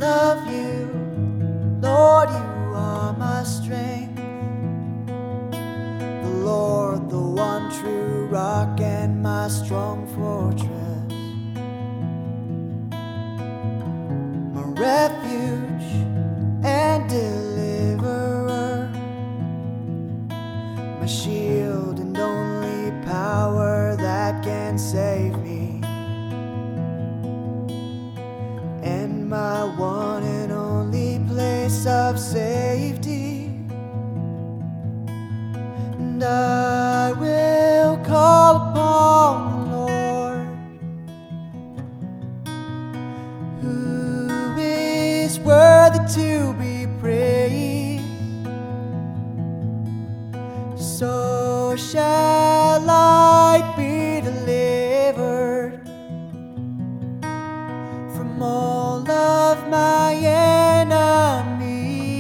love you, Lord, you are my strength. The Lord, the one true rock and my strong fortress, my refuge and deliverer, my shield and only power that can save me, and my one and only place of safety. And I will call upon the Lord, who is worthy to be praised. So shall I be delivered from all of my enemies.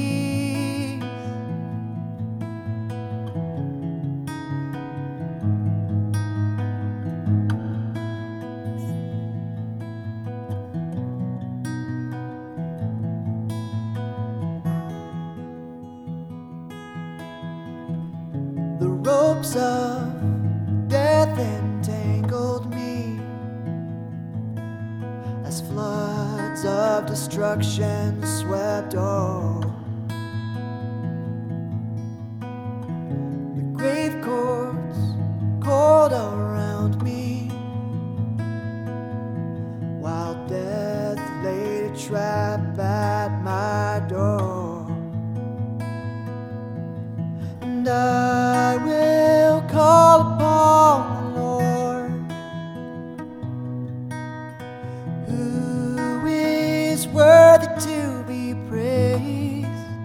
The ropes of death entangled me, as floods of destruction swept over. The grave cords coiled around me, while death laid a trap at my door. And I will call upon the Lord, who is worthy to be praised.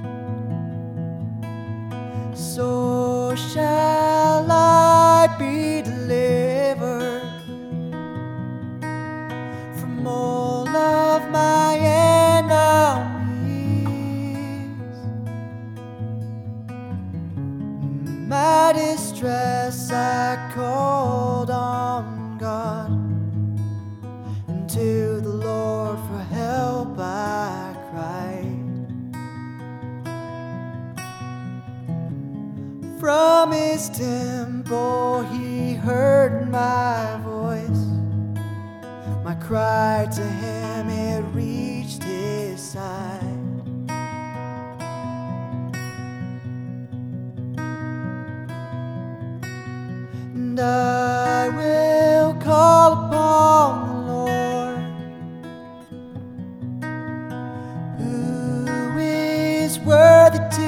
So shall I be delivered from all of my enemies. In my distress I called on God, and to the Lord for help I cried. From his temple he heard my voice, my cry to him, it reached his side. And I will call upon the Lord, who is worthy to